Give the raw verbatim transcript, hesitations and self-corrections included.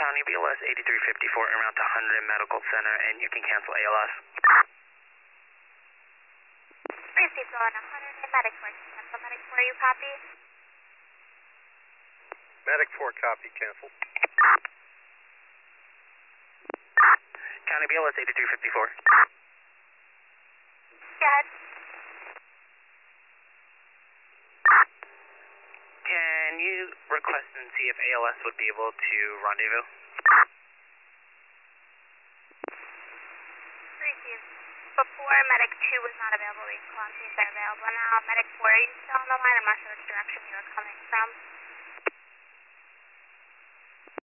County B L S eighty-three fifty-four en route to one hundred Medical Center, and you can cancel A L S. Received on one hundred Medic four. Cancel Medic four, you copy? Medic four copy, cancel. County B L S eighty-three fifty-four. Go ahead. Can you request and see if A L S would be able to rendezvous? Received. Before Medic two was not available, these call teams are available now. Medic four, are you still on the line? I'm not sure which direction you were coming from.